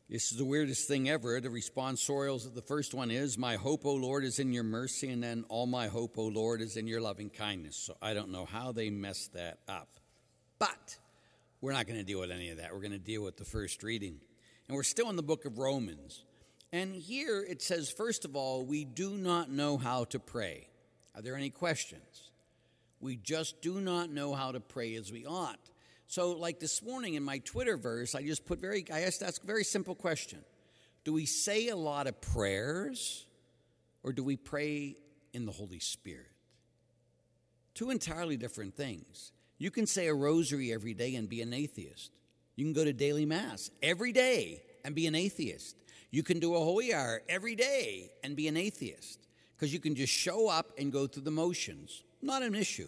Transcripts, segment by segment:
This is the weirdest thing ever. The responsorials of the first one is, my hope, O Lord, is in your mercy, and then all my hope, O Lord, is in your loving kindness. So I don't know how they messed that up. But we're not going to deal with any of that. We're going to deal with the first reading. And we're still in the book of Romans. And here it says, first of all, we do not know how to pray. Are there any questions? We just do not know how to pray as we ought. So like this morning in my Twitter verse, I asked a very simple question. Do we say a lot of prayers or do we pray in the Holy Spirit? Two entirely different things. You can say a rosary every day and be an atheist. You can go to daily mass every day and be an atheist. You can do a holy hour every day and be an atheist because you can just show up and go through the motions. Not an issue.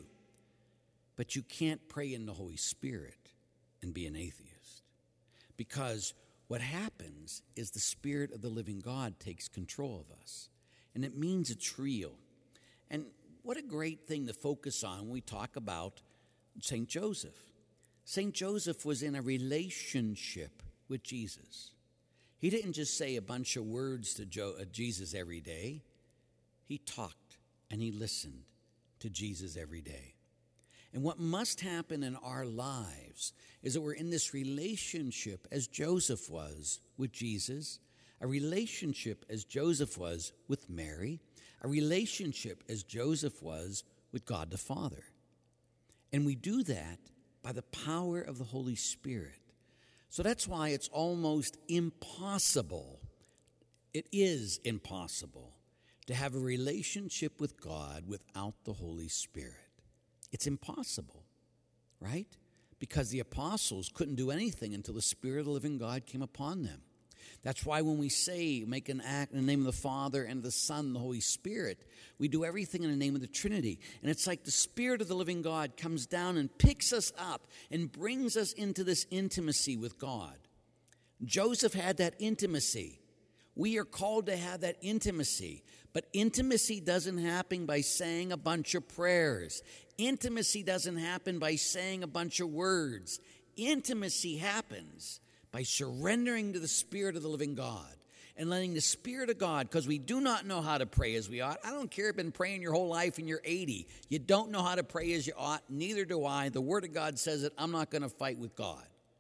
But you can't pray in the Holy Spirit and be an atheist. Because what happens is the Spirit of the living God takes control of us. And it means it's real. And what a great thing to focus on when we talk about St. Joseph. St. Joseph was in a relationship with Jesus. He didn't just say a bunch of words to Jesus every day. He talked and he listened to Jesus every day. And what must happen in our lives is that we're in this relationship as Joseph was with Jesus, a relationship as Joseph was with Mary, a relationship as Joseph was with God the Father. And we do that by the power of the Holy Spirit. So that's why it's almost impossible. It is impossible to have a relationship with God without the Holy Spirit. It's impossible, right? Because the apostles couldn't do anything until the Spirit of the living God came upon them. That's why when we say, make an act in the name of the Father and of the Son and the Holy Spirit, we do everything in the name of the Trinity. And it's like the Spirit of the living God comes down and picks us up and brings us into this intimacy with God. Joseph had that intimacy. We are called to have that intimacy. But intimacy doesn't happen by saying a bunch of prayers. Intimacy doesn't happen by saying a bunch of words. Intimacy happens by surrendering to the Spirit of the living God and letting the Spirit of God, because we do not know how to pray as we ought. I don't care if you've been praying your whole life and you're 80. You don't know how to pray as you ought. Neither do I. The Word of God says it. I'm not going to fight with God.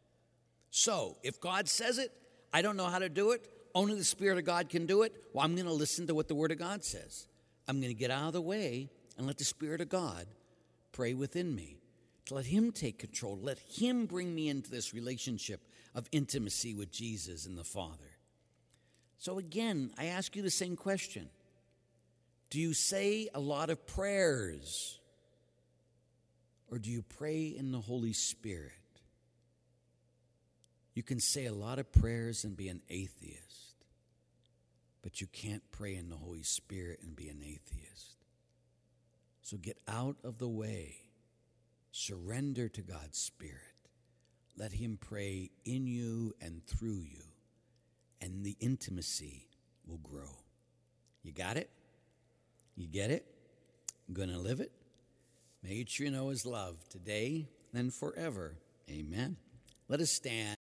So if God says it, I don't know how to do it. Only the Spirit of God can do it. Well, I'm going to listen to what the Word of God says. I'm going to get out of the way and let the Spirit of God pray within me. To let Him take control. Let Him bring me into this relationship of intimacy with Jesus and the Father. So again, I ask you the same question. Do you say a lot of prayers? Or do you pray in the Holy Spirit? You can say a lot of prayers and be an atheist. But you can't pray in the Holy Spirit and be an atheist. So get out of the way. Surrender to God's Spirit. Let Him pray in you and through you. And the intimacy will grow. You got it? You get it? I'm going to live it? May each you know His love today and forever. Amen. Let us stand.